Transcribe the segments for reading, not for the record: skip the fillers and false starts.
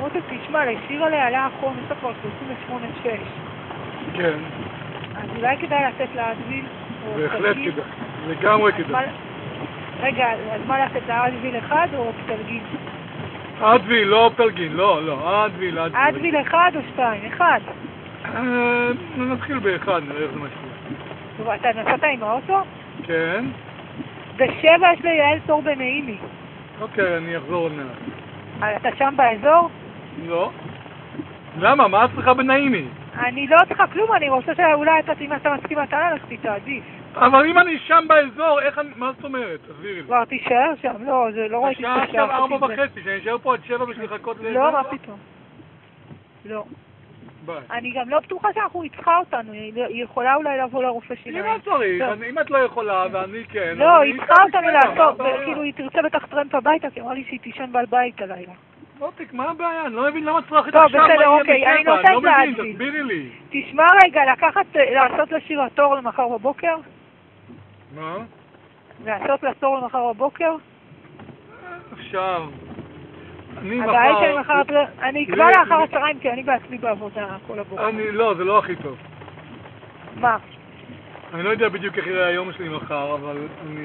מוטי, תשמע, לשיר עליה עלה החום, יש לה כבר 38.6. כן. אז אולי כדאי לתת לאדוויל? בהחלט כדאי, לגמרי כדאי. רגע, אז מה לתת לאדוויל 1 או פטלגין? אדוויל, לא פלגין, לא, אדוויל. אדוויל 1 או 2? 1. נתחיל ב1, נראה איך זה משפיע. טוב, אתה נסעת עם האוטו? כן. ב7 יש ליעל תור בנעימי. אוקיי, אני אחזור עוד מעט. אתה שם באזור? לא. למה? מה את צריכה בנעימי? אני לא צריכה כלום, אני רוצה שאולי אם אתה מסכים אתה ללכת איתה, עדיף. אבל אם אני שם באזור, מה זאת אומרת? תסבירי לי. כבר תישאר שם, לא, זה לא ראיתי השעה עכשיו 4:30, שאני אשאר פה עד 7 בשביל לחכות לאזור? לא, מה פתאום. לא. ביי. אני גם לא בטוחה היא צריכה אותנו, היא יכולה אולי לבוא לרופא שיניים. אם את צריך, אם את לא יכולה ואני כן... לא, היא צריכה אותנו לעשות, כאילו היא תרצה בטח טרמפ הביתה, כי אמרה לי שהיא תישן בבית הלילה. מותק, מה הבעיה? אני לא מבין למה צריך את טוב, עכשיו, בסדר, אוקיי, אני נותנת לא מבין, לאדוויל. תסבירי לי. תשמע רגע, לעשות לשיר התור למחר בבוקר? מה? לעשות לתור למחר בבוקר? עכשיו, הבעיה שאני מחר... אני אקבע לאחר הצהריים, כי אני בעצמי בעבודה כל הבוקר. לא, זה לא הכי טוב. מה? אני לא יודע בדיוק איך יראה היום שלי מחר, אבל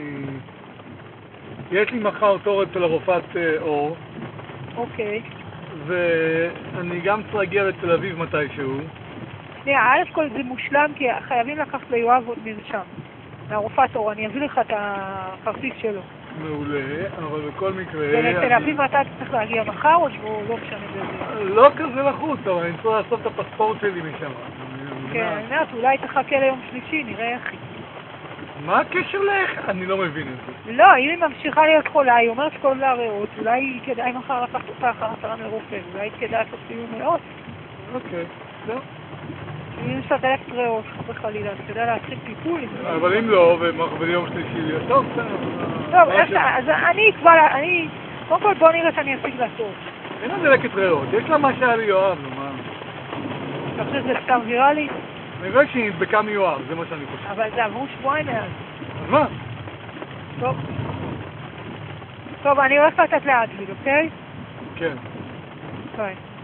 יש לי מחר תור אצל הרופאת אור. אוקיי. ואני גם צריך להגיע לתל אביב מתישהו. א' כל זה מושלם, כי חייבים לקחת ליואב עוד מרשם. לרופאת אור, אני אביא לך את הכרטיס שלו. מעולה, אבל בכל מקרה... ולתל אביב אתה צריך להגיע מחר, או לא משנה בזה? לא כזה לחוץ, אבל אני צריך לעשות את הפספורט שלי משם. כן, אני אומרת, אולי תחכה ליום שלישי, נראה איך היא. מה הקשר לאיך? אני לא מבין את זה. לא, אם היא ממשיכה להיות חולה, היא אומרת שכל לה ריאות, אולי כדאי מחר לקחת אותה אחר הצהריים לרופא, אולי כדאי לעשות סיום ריאות. אוקיי, לא. אם יש לה דלקת ריאות, חס וחלילה, אז כדאי להתחיל טיפול. אבל אם לא, וביום שלישי, טוב, טוב, אז אני אקבע לה, קודם כל בוא נראה שאני אשיג לה טוב. אין לה דלקת ריאות, יש לה מה שהיה לי יואב, נו מה? אתה חושב שזה סתם ויראלי? אני רואה שהיא נדבקה מיואב, זה מה שאני חושב. אבל זה עברו שבועיים מאז. אז מה? טוב. טוב, אני הולכת לתת לאדוויל, אוקיי? כן. ביי.